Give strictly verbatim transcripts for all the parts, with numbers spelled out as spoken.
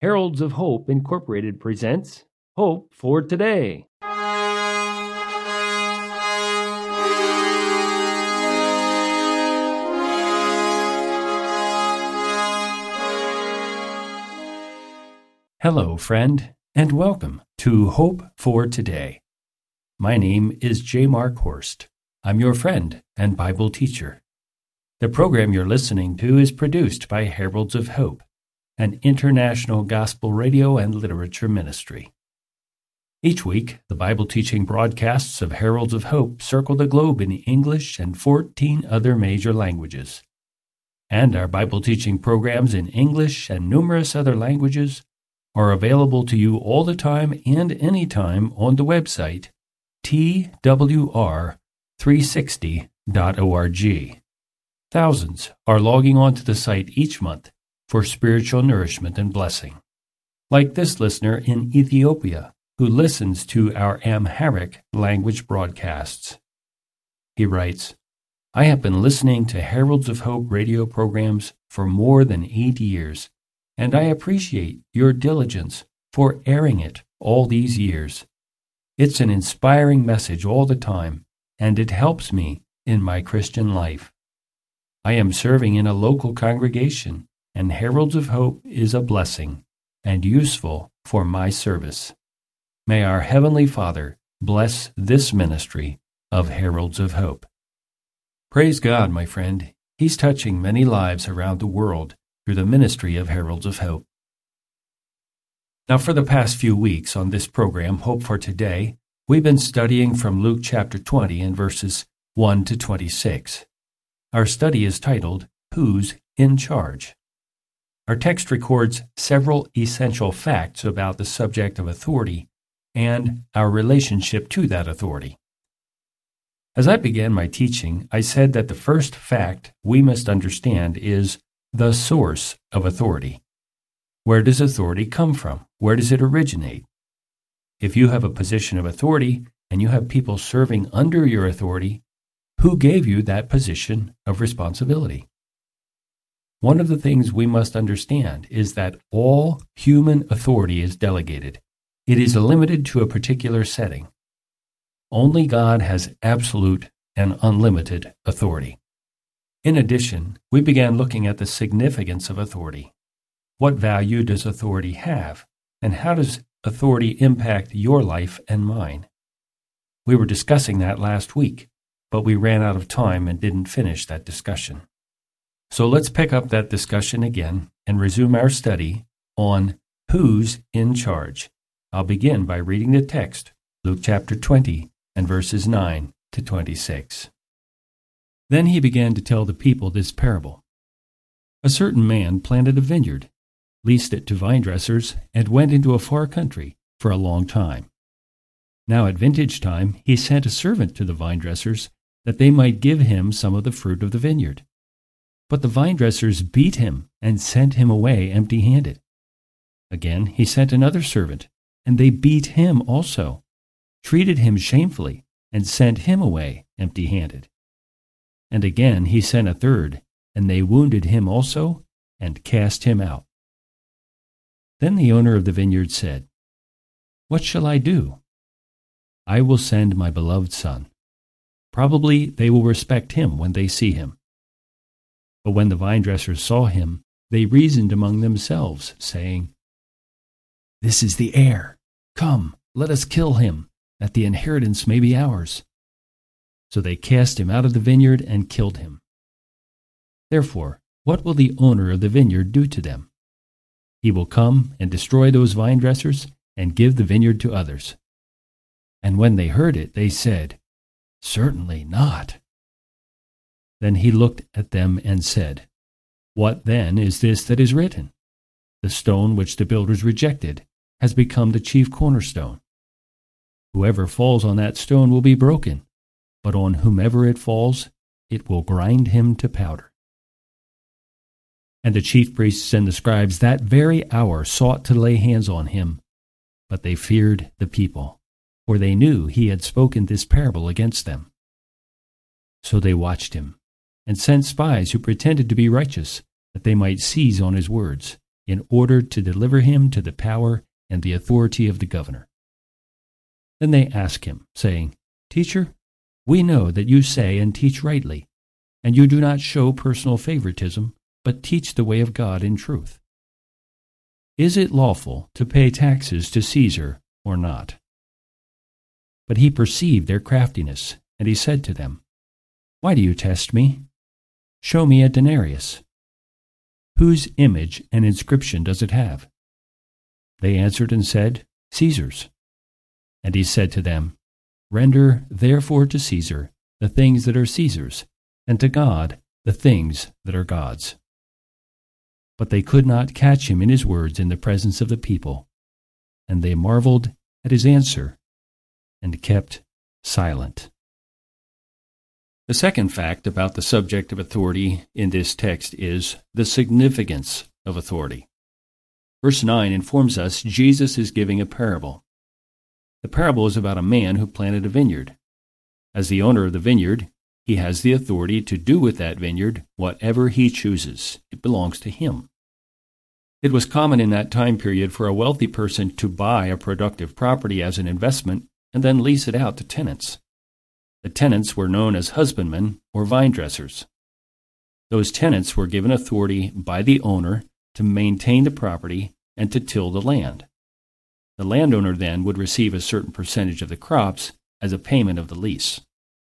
Heralds of Hope Incorporated presents Hope for Today. Hello, friend, and welcome to Hope for Today. My name is J. Mark Horst. I'm your friend and Bible teacher. The program you're listening to is produced by Heralds of Hope, an international gospel radio and literature ministry. Each week, the Bible teaching broadcasts of Heralds of Hope circle the globe in English and fourteen other major languages. And our Bible teaching programs in English and numerous other languages are available to you all the time and anytime on the website T W R three sixty dot org. Thousands are logging on to the site each month for spiritual nourishment and blessing. Like this listener in Ethiopia, who listens to our Amharic language broadcasts. He writes, I have been listening to Heralds of Hope radio programs for more than eight years, and I appreciate your diligence for airing it all these years. It's an inspiring message all the time, and it helps me in my Christian life. I am serving in a local congregation, and Heralds of Hope is a blessing and useful for my service. May our Heavenly Father bless this ministry of Heralds of Hope. Praise God, my friend. He's touching many lives around the world through the ministry of Heralds of Hope. Now, for the past few weeks on this program, Hope for Today, we've been studying from Luke chapter twenty and verses one to twenty-six. Our study is titled, Who's in Charge? Our text records several essential facts about the subject of authority and our relationship to that authority. As I began my teaching, I said that the first fact we must understand is the source of authority. Where does authority come from? Where does it originate? If you have a position of authority and you have people serving under your authority, who gave you that position of responsibility? One of the things we must understand is that all human authority is delegated. It is limited to a particular setting. Only God has absolute and unlimited authority. In addition, we began looking at the significance of authority. What value does authority have, and how does authority impact your life and mine? We were discussing that last week, but we ran out of time and didn't finish that discussion. So let's pick up that discussion again and resume our study on who's in charge. I'll begin by reading the text, Luke chapter twenty and verses nine to twenty-six. Then he began to tell the people this parable. A certain man planted a vineyard, leased it to vine dressers, and went into a far country for a long time. Now at vintage time he sent a servant to the vine dressers that they might give him some of the fruit of the vineyard. But the vine dressers beat him and sent him away empty-handed. Again he sent another servant, and they beat him also, treated him shamefully, and sent him away empty-handed. And again he sent a third, and they wounded him also, and cast him out. Then the owner of the vineyard said, What shall I do? I will send my beloved son. Probably they will respect him when they see him. But when the vine dressers saw him, they reasoned among themselves, saying, This is the heir. Come, let us kill him, that the inheritance may be ours. So they cast him out of the vineyard and killed him. Therefore, what will the owner of the vineyard do to them? He will come and destroy those vine dressers and give the vineyard to others. And when they heard it, they said, Certainly not. Then he looked at them and said, What then is this that is written? The stone which the builders rejected has become the chief cornerstone. Whoever falls on that stone will be broken, but on whomever it falls, it will grind him to powder. And the chief priests and the scribes that very hour sought to lay hands on him, but they feared the people, for they knew he had spoken this parable against them. So they watched him, and sent spies who pretended to be righteous, that they might seize on his words, in order to deliver him to the power and the authority of the governor. Then they asked him, saying, Teacher, we know that you say and teach rightly, and you do not show personal favoritism, but teach the way of God in truth. Is it lawful to pay taxes to Caesar or not? But he perceived their craftiness, and he said to them, Why do you test me? Show me a denarius. Whose image and inscription does it have? They answered and said, Caesar's. And he said to them, Render therefore to Caesar the things that are Caesar's, and to God the things that are God's. But they could not catch him in his words in the presence of the people, and they marveled at his answer, and kept silent. The second fact about the subject of authority in this text is the significance of authority. Verse nine informs us Jesus is giving a parable. The parable is about a man who planted a vineyard. As the owner of the vineyard, he has the authority to do with that vineyard whatever he chooses. It belongs to him. It was common in that time period for a wealthy person to buy a productive property as an investment and then lease it out to tenants. The tenants were known as husbandmen or vine dressers. Those tenants were given authority by the owner to maintain the property and to till the land. The landowner then would receive a certain percentage of the crops as a payment of the lease.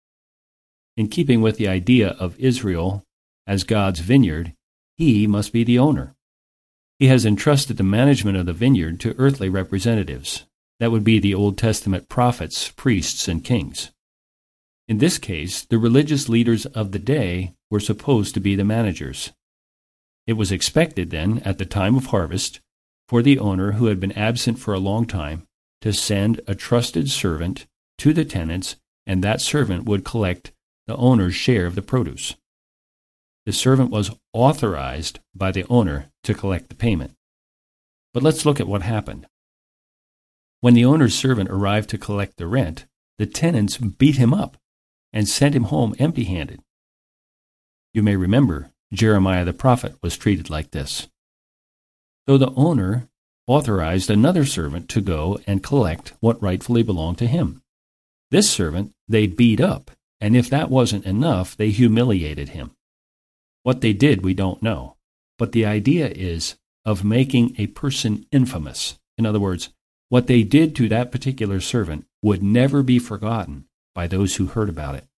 In keeping with the idea of Israel as God's vineyard, he must be the owner. He has entrusted the management of the vineyard to earthly representatives. That would be the Old Testament prophets, priests, and kings. In this case, the religious leaders of the day were supposed to be the managers. It was expected then, at the time of harvest, for the owner who had been absent for a long time to send a trusted servant to the tenants, and that servant would collect the owner's share of the produce. The servant was authorized by the owner to collect the payment. But let's look at what happened. When the owner's servant arrived to collect the rent, the tenants beat him up and sent him home empty-handed. You may remember Jeremiah the prophet was treated like this. So the owner authorized another servant to go and collect what rightfully belonged to him. This servant they beat up, and if that wasn't enough, they humiliated him. What they did, we don't know, but the idea is of making a person infamous. In other words, what they did to that particular servant would never be forgotten by those who heard about it.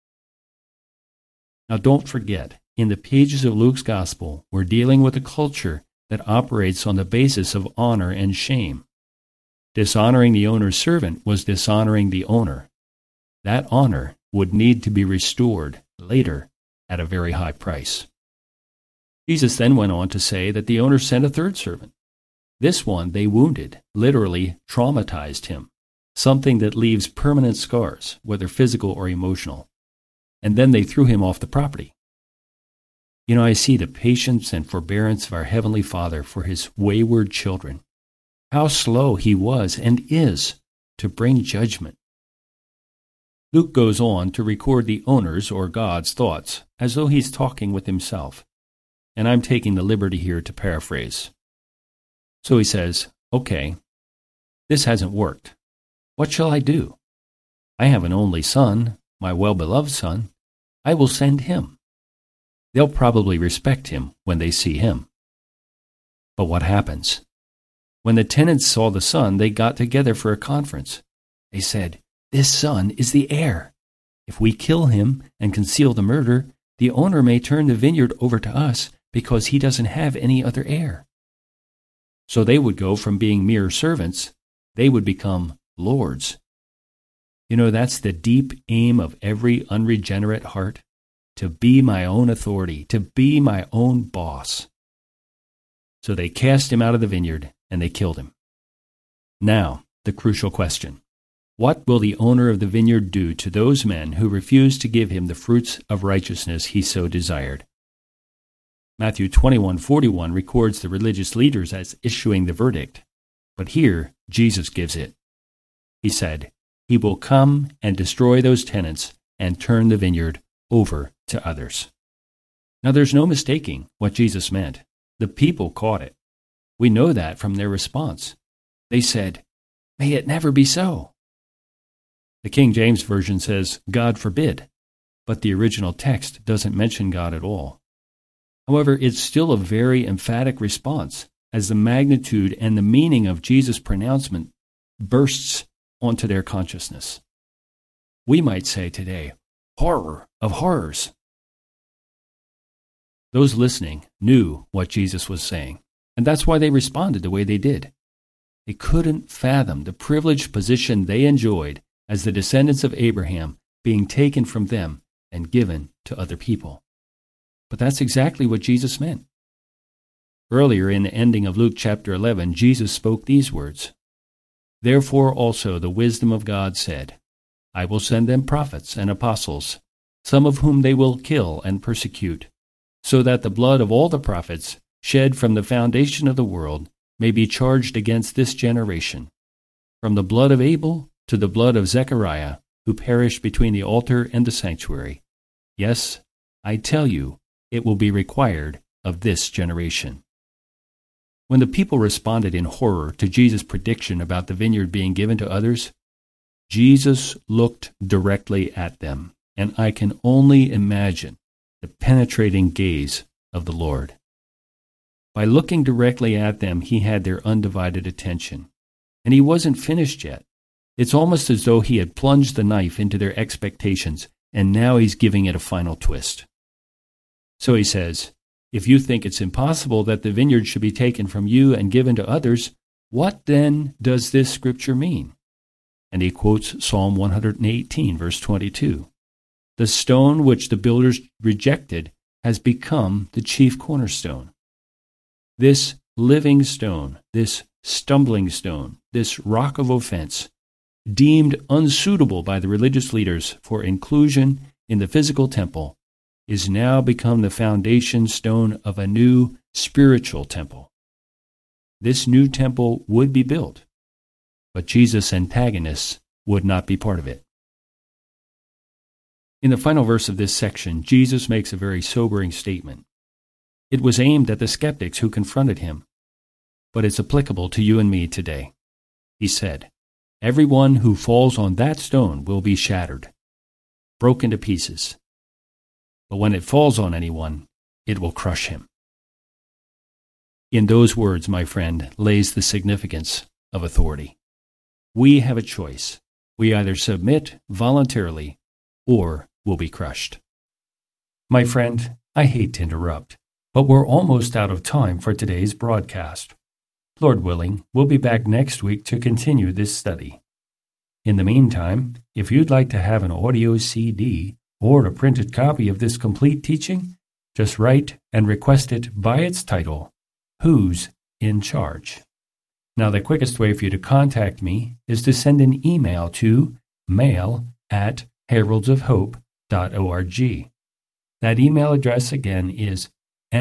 Now don't forget, in the pages of Luke's Gospel, we're dealing with a culture that operates on the basis of honor and shame. Dishonoring the owner's servant was dishonoring the owner. That honor would need to be restored later at a very high price. Jesus then went on to say that the owner sent a third servant. This one they wounded, literally traumatized him, something that leaves permanent scars, whether physical or emotional. And then they threw him off the property. You know, I see the patience and forbearance of our Heavenly Father for His wayward children. How slow He was and is to bring judgment. Luke goes on to record the owner's or God's thoughts as though he's talking with himself. And I'm taking the liberty here to paraphrase. So he says, okay, this hasn't worked. What shall I do? I have an only son, my well-beloved son. I will send him. They'll probably respect him when they see him. But what happens? When the tenants saw the son, they got together for a conference. They said, this son is the heir. If we kill him and conceal the murder, the owner may turn the vineyard over to us because he doesn't have any other heir. So they would go from being mere servants, they would become lords. You know, that's the deep aim of every unregenerate heart, to be my own authority, to be my own boss. So they cast him out of the vineyard and they killed him. Now, the crucial question. What will the owner of the vineyard do to those men who refuse to give him the fruits of righteousness he so desired? Matthew twenty-one forty-one records the religious leaders as issuing the verdict, but here Jesus gives it. He said, He will come and destroy those tenants and turn the vineyard over to others. Now there's no mistaking what Jesus meant. The people caught it. We know that from their response. They said, "May it never be so." The King James Version says, "God forbid," but the original text doesn't mention God at all. However, it's still a very emphatic response, as the magnitude and the meaning of Jesus' pronouncement bursts onto their consciousness. We might say today, horror of horrors. Those listening knew what Jesus was saying, and that's why they responded the way they did. They couldn't fathom the privileged position they enjoyed as the descendants of Abraham being taken from them and given to other people. But that's exactly what Jesus meant. Earlier in the ending of Luke chapter eleven, Jesus spoke these words, "Therefore also the wisdom of God said, I will send them prophets and apostles, some of whom they will kill and persecute, so that the blood of all the prophets shed from the foundation of the world may be charged against this generation, from the blood of Abel to the blood of Zechariah, who perished between the altar and the sanctuary. Yes, I tell you, it will be required of this generation." When the people responded in horror to Jesus' prediction about the vineyard being given to others, Jesus looked directly at them, and I can only imagine the penetrating gaze of the Lord. By looking directly at them, he had their undivided attention. And he wasn't finished yet. It's almost as though he had plunged the knife into their expectations, and now he's giving it a final twist. So he says, "If you think it's impossible that the vineyard should be taken from you and given to others, what then does this scripture mean?" And he quotes Psalm one hundred eighteen, verse twenty-two. "The stone which the builders rejected has become the chief cornerstone." This living stone, this stumbling stone, this rock of offense, deemed unsuitable by the religious leaders for inclusion in the physical temple, is now become the foundation stone of a new spiritual temple. This new temple would be built, but Jesus' antagonists would not be part of it. In the final verse of this section, Jesus makes a very sobering statement. It was aimed at the skeptics who confronted him, but it's applicable to you and me today. He said, "Everyone who falls on that stone will be shattered, broken to pieces. But when it falls on anyone, it will crush him." In those words, my friend, lays the significance of authority. We have a choice. We either submit voluntarily or will be crushed. My friend, I hate to interrupt, but we're almost out of time for today's broadcast. Lord willing, we'll be back next week to continue this study. In the meantime, if you'd like to have an audio C D or a printed copy of this complete teaching, just write and request it by its title, Who's in Charge? Now, the quickest way for you to contact me is to send an email to mail at heralds of hope dot org. That email address again is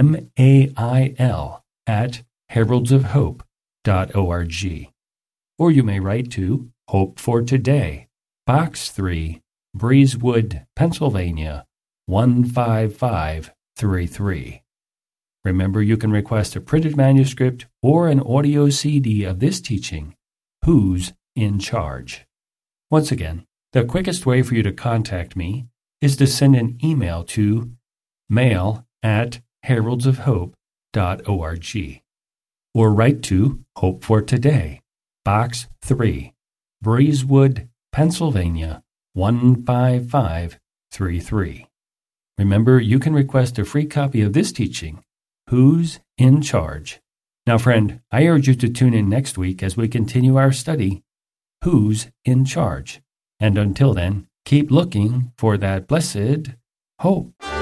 mail at heralds of hope dot org. Or you may write to Hope for Today, Box three, Breezewood, Pennsylvania, one five five three three. Remember, you can request a printed manuscript or an audio C D of this teaching, Who's in Charge? Once again, the quickest way for you to contact me is to send an email to mail at heralds of hope dot org. Or write to Hope for Today, Box three, Breezewood, Pennsylvania, one five five three three. Remember, you can request a free copy of this teaching, Who's in Charge? Now, friend, I urge you to tune in next week as we continue our study, Who's in Charge? And until then, keep looking for that blessed hope.